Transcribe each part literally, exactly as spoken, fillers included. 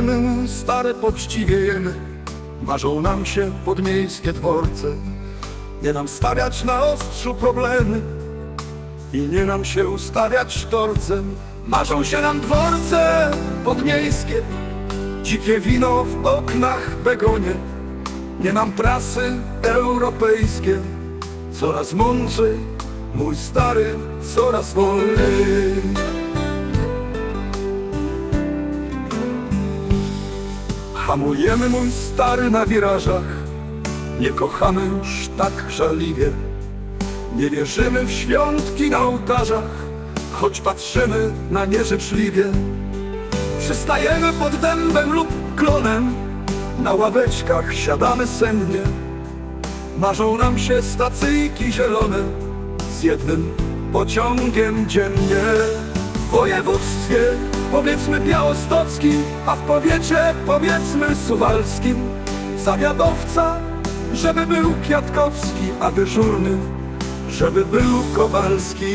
Szanujemy stare, poczciwie jemy. Marzą nam się podmiejskie dworce. Nie nam stawiać na ostrzu problemy i nie nam się ustawiać torcem. Marzą się nam dworce podmiejskie, dzikie wino w oknach, begonie. Nie nam trasy europejskie, coraz mądrzej, mój stary, coraz wolniej. Hamujemy, mój stary, na wirażach. Nie kochamy już tak żarliwie. Nie wierzymy w świątki na ołtarzach, choć patrzymy na nie życzliwie. Przystajemy pod dębem lub klonem, na ławeczkach siadamy sennie. Marzą nam się stacyjki zielone, z jednym pociągiem dziennie. W województwie powiedzmy białostockim, a w powiecie powiedzmy suwalskim. Zawiadowca, żeby był Kwiatkowski, a dyżurny, żeby był Kowalski.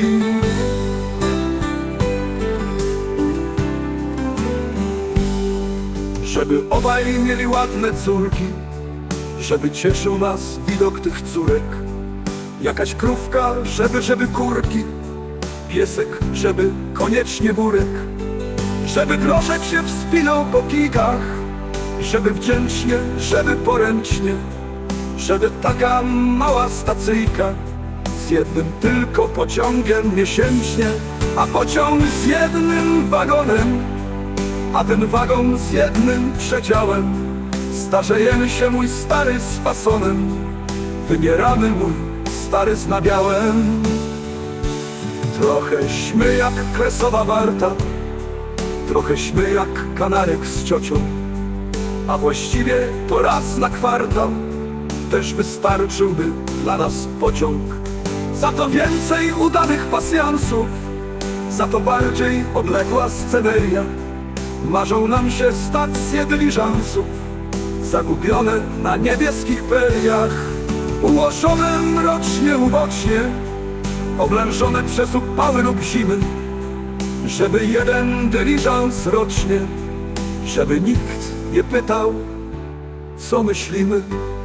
Żeby obaj mieli ładne córki, żeby cieszył nas widok tych córek. Jakaś krówka, żeby, żeby kurki, piesek, żeby koniecznie burek. Żeby groszek się wspinał po kikach, żeby wdzięcznie, żeby poręcznie. Żeby taka mała stacyjka z jednym tylko pociągiem miesięcznie. A pociąg z jednym wagonem, a ten wagon z jednym przedziałem. Starzejemy się, mój stary, z fasonem. Wymieramy, mój stary, z nabiałem. Trochęśmy jak Kresowa Warta, trochęśmy jak Kanarek z ciocią. A właściwie to raz na kwartał też wystarczyłby dla nas pociąg. Za to więcej udanych pasjansów, za to bardziej odległa sceneria. Marzą nam się stacje dyliżansów, zagubione na niebieskich periach. Ułożone mrocznie, ubocznie, oblężone przez upały lub zimy. Żeby jeden dyliżans rocznie, żeby nikt nie pytał, co myślimy.